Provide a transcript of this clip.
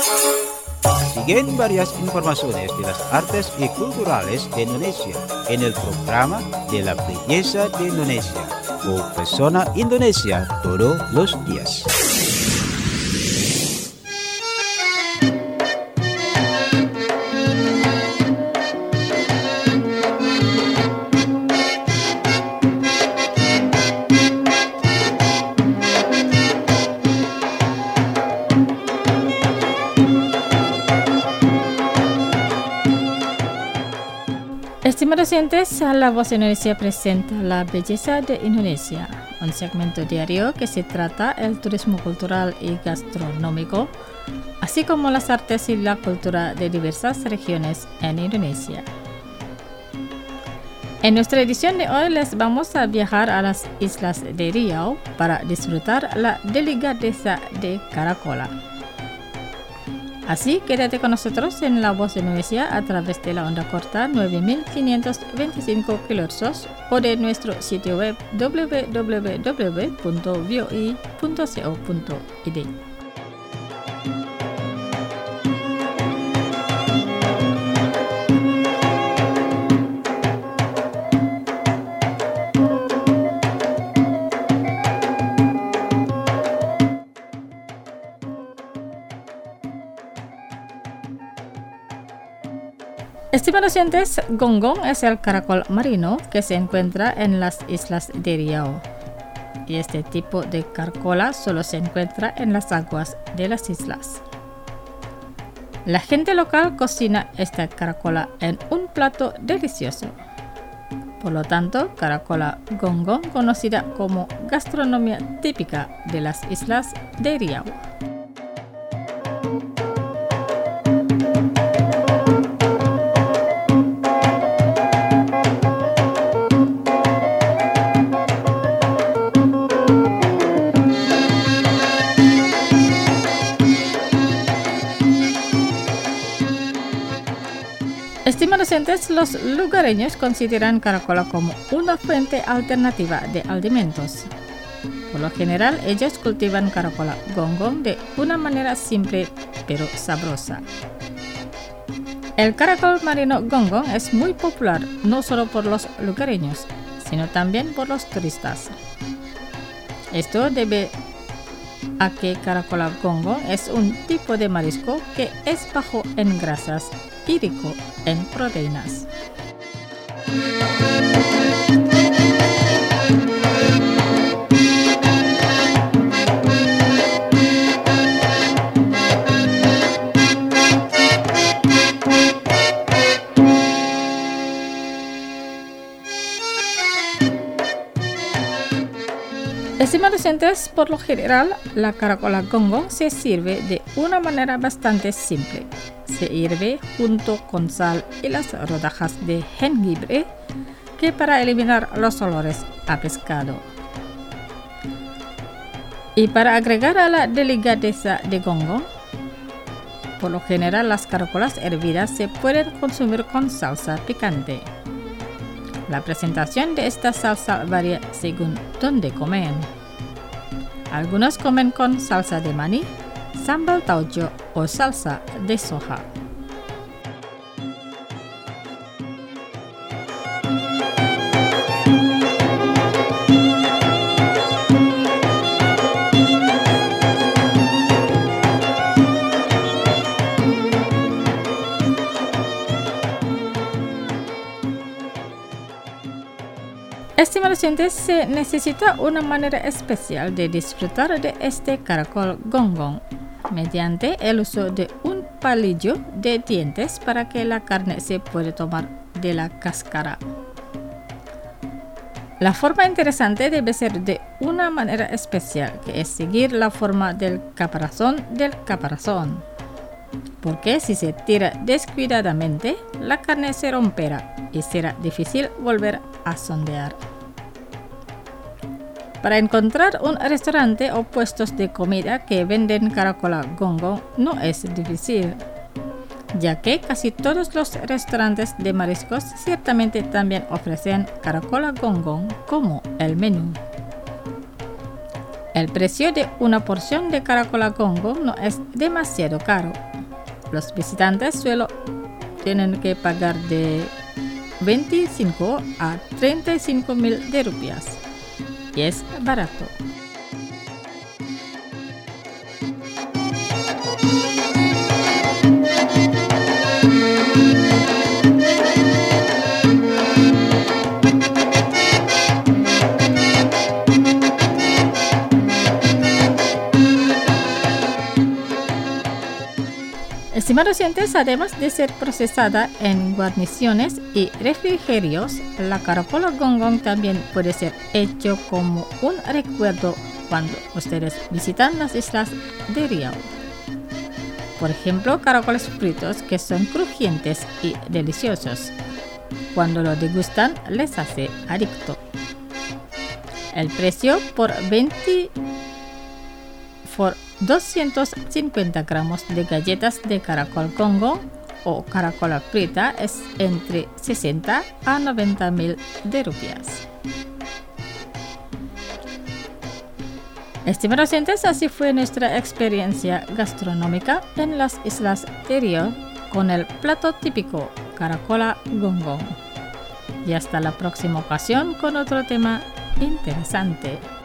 Siguen varias informaciones de las artes y culturales de Indonesia en el programa de la belleza de Indonesia o Persona Indonesia todos los días. Estimados oyentes, La Voz de Indonesia presenta La Belleza de Indonesia, un segmento diario que se trata el turismo cultural y gastronómico, así como las artes y la cultura de diversas regiones en Indonesia. En nuestra edición de hoy les vamos a viajar a las islas de Riau para disfrutar la delicadeza de caracola. Así, quédate con nosotros en La Voz de Indonesia a través de la onda corta 9525 kHz o de nuestro sitio web www.voi.co.id. Estimados oyentes, gonggong es el caracol marino que se encuentra en las islas de Riau. Y este tipo de caracola solo se encuentra en las aguas de las islas. La gente local cocina esta caracola en un plato delicioso. Por lo tanto, caracola gonggong conocida como gastronomía típica de las islas de Riau. Estimados oyentes, los lugareños consideran caracola como una fuente alternativa de alimentos. Por lo general, ellos cultivan caracola gonggong de una manera simple pero sabrosa. El caracol marino gonggong es muy popular no solo por los lugareños, sino también por los turistas. Esto debe a que caracola gonggong es un tipo de marisco que es bajo en grasas y rico en proteínas. Estimados oyentes, por lo general, la caracola gonggong se sirve de una manera bastante simple. Se hierve junto con sal y las rodajas de jengibre, que para eliminar los olores a pescado. Y para agregar a la delicadeza de gonggong, por lo general las caracolas hervidas se pueden consumir con salsa picante. La presentación de esta salsa varía según donde comen. Algunos comen con salsa de maní, sambal tauco o salsa de soja. Estimados oyentes, se necesita una manera especial de disfrutar de este caracol gonggong mediante el uso de un palillo de dientes para que la carne se pueda tomar de la cáscara. La forma interesante debe ser de una manera especial, que es seguir la forma del caparazón porque si se tira descuidadamente, la carne se romperá y será difícil volver a sondear. Para encontrar un restaurante o puestos de comida que venden caracola gonggong no es difícil, ya que casi todos los restaurantes de mariscos ciertamente también ofrecen caracola gonggong como el menú. El precio de una porción de caracola gongong no es demasiado caro. Los visitantes suelen tienen que pagar de 25 a 35 mil de rupias y es barato. Estimados oyentes, además de ser procesada en guarniciones y refrigerios, la caracola gongong también puede ser hecho como un recuerdo cuando ustedes visitan las islas de Riau. Por ejemplo, caracoles fritos que son crujientes y deliciosos. Cuando lo degustan, les hace adicto. El precio por 250 gramos de galletas de caracol gongong o caracola frita es entre 60 a 90 mil de rupias. Estimados oyentes, así fue nuestra experiencia gastronómica en las islas de Riau con el plato típico caracola gongong. Y hasta la próxima ocasión con otro tema interesante.